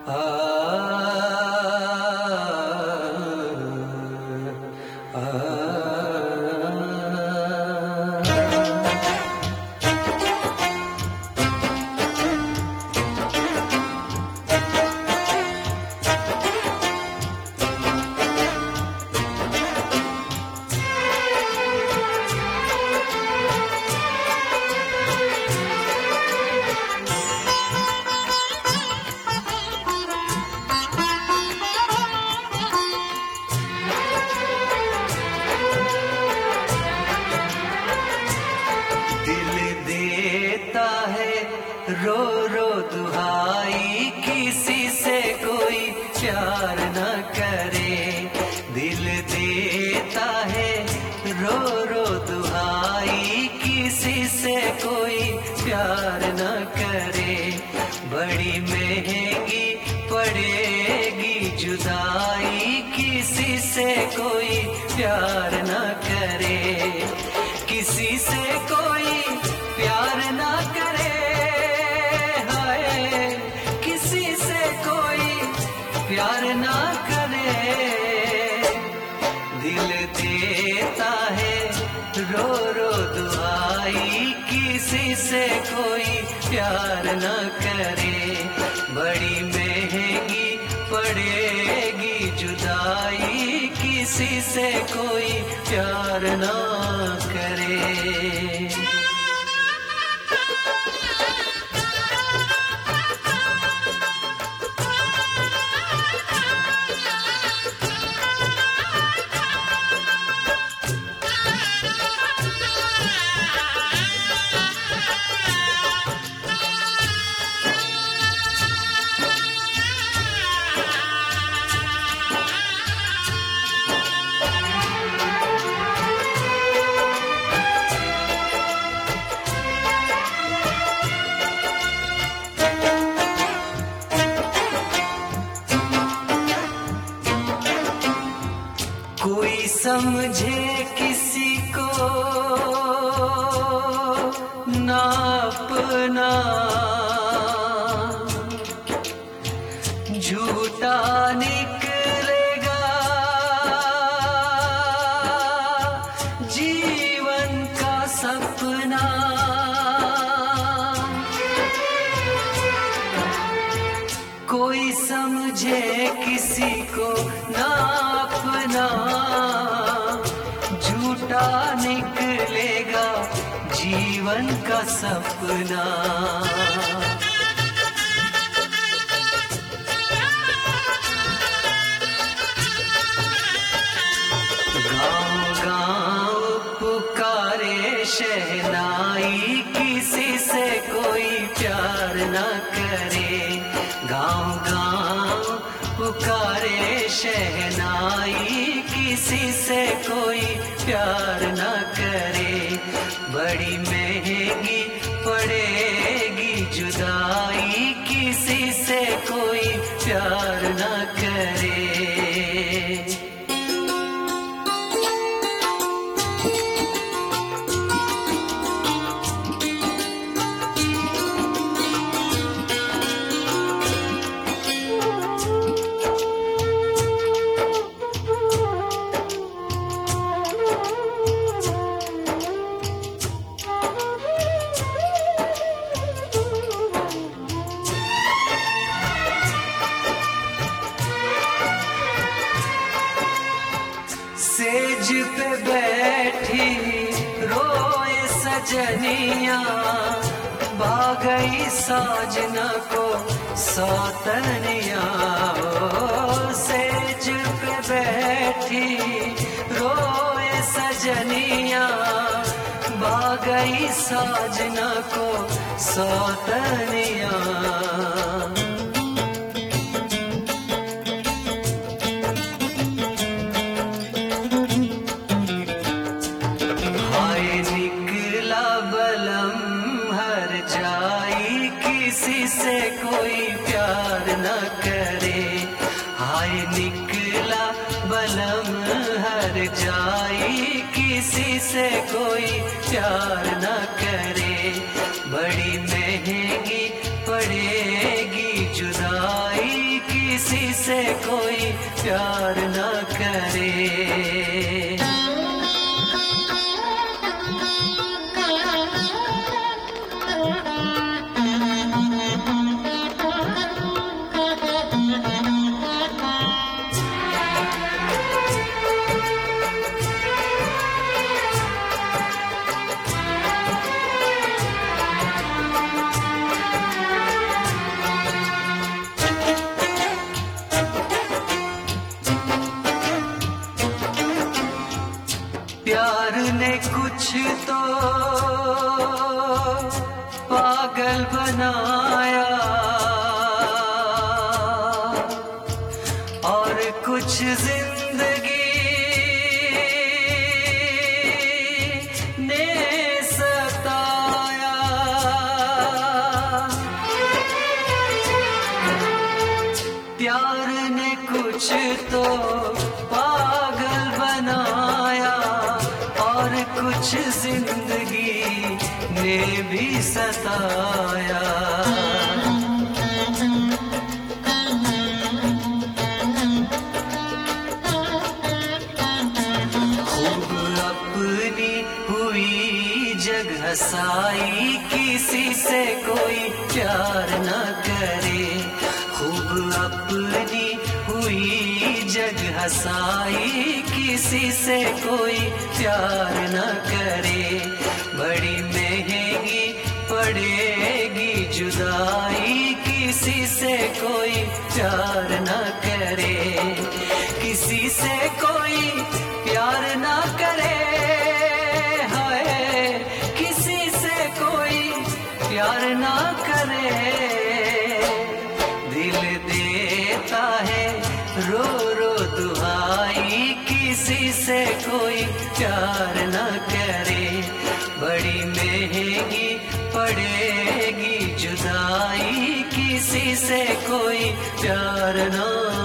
रो रो दुहाई किसी से कोई प्यार न करे, दिल देता है रो रो दुहाई किसी से कोई प्यार न करे। बड़ी महंगी पड़ेगी जुदाई किसी से कोई प्यार न करे, किसी से कोई प्यार न करे, हाय किसी से कोई प्यार न करे। दिल देता है रो रो दुआई किसी से कोई प्यार न करे। बड़ी महंगी पड़ेगी जुदाई किसी से कोई प्यार न करे। कोई समझे किसी को ना अपना, झूठा निकलेगा जीवन का सपना। कोई समझे किसी को ना अपना, झूठा निकलेगा जीवन का सपना। गाँव गाँव पुकारे शहनाई किसी से कोई प्यार न करे। गाँव गाँव पुकारे शहनाई किसी से कोई प्यार न करे। बड़ी महंगी पड़ेगी जुदाई किसी से कोई प्यार न करे। सेज पे बैठी रोए सजनिया, भागई साजना को सौतनिया। सेज पे बैठी रोए सजनिया, भागई साजना को सौतनिया। किसी से कोई प्यार न करे, हाय निकला बलम हर जाई किसी से कोई प्यार न करे। बड़ी महंगी पड़ेगी जुदाई किसी से कोई प्यार न करे। प्यार ने कुछ तो पागल बनाया और कुछ जिंदगी ने सताया। प्यार ने कुछ तो पागल बनाया और कुछ जिंदगी ने भी सताया। खूब अपनी हुई जग हंसाई किसी से कोई प्यार न करे। खूब अपनी हुई जग हंसाई किसी से कोई प्यार न करे। बड़ी महंगी पड़ेगी जुदाई किसी से कोई प्यार न करे। किसी से कोई प्यार न करे, हाय किसी से कोई प्यार न करे। दिल देता है रो रो दुहाई किसी से कोई प्यार न करे। बड़ी महंगी पड़ेगी जुदाई किसी से कोई प्यार न